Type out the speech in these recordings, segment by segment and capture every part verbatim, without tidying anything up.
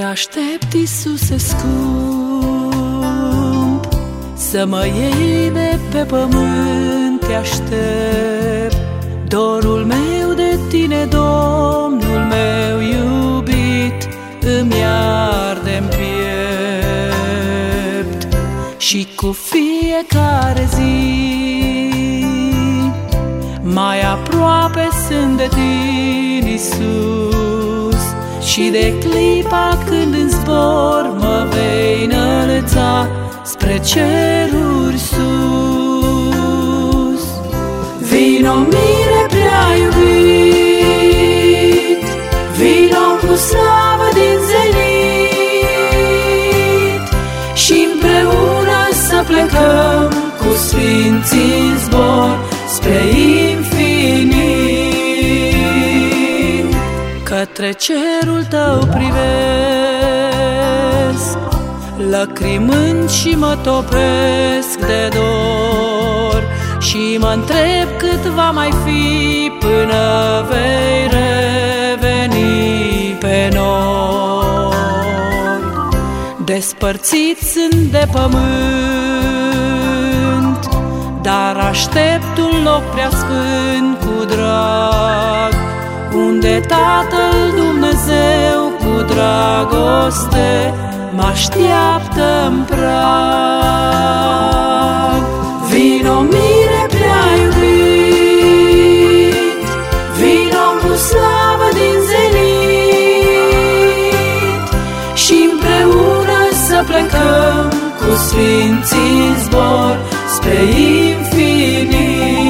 aștept, Iisuse scump, să mă iei de pe pământ, te aștept. Dorul meu de tine, Domnul meu iubit, îmi arde-n piept. Și cu fiecare zi mai aproape sunt de tine, Iisus, și de clipa când în zbor mă vei înălța spre ceruri sus. Vino, mire prea iubit, vino cu slavă din zenit, și împreună să plecăm cu sfinții în zbor spre infinit. Către cerul tău privesc, lăcrimând și mă topesc de dor, și mă întreb cât va mai fi până vei reveni pe noi. Despărțiți sunt de pământ, dar aștept un loc prea sfânt cu drag, unde Tatăl Dumnezeu cu dragoste mă-așteaptă-n prag. Vino, mire prea iubit, vino cu slavă din zenit, și împreună să plecăm cu sfinții în zbor spre infinit.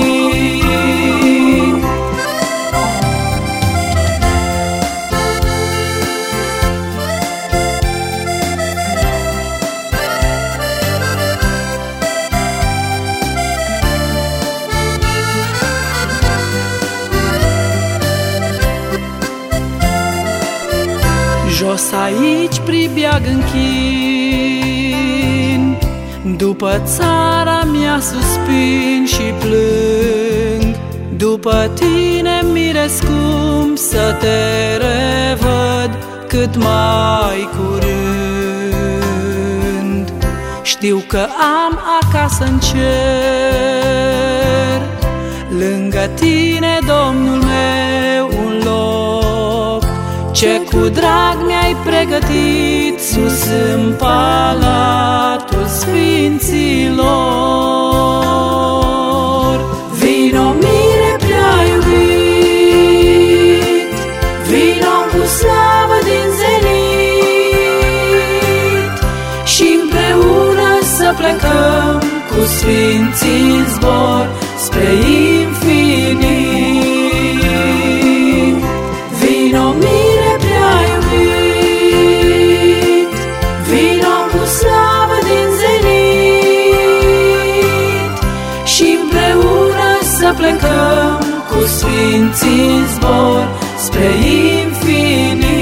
Jos aici pribeag închin, după țara mea suspin și plâng, după tine, mire scump, să te revăd cât mai curând. Știu că am acasă în cer, lângă tine, Domnul meu, un loc ce cu drag mi-ai pregătit sus în palatul sfinților. Vino, mire prea iubit, vino cu slavă din zenit, și împreună să plecăm cu sfinții în zbor spre infinit. Vino, mire prea iubit, vino cu slavă din zenit, și împreună să plecăm cu sfinții în zbor spre infinit.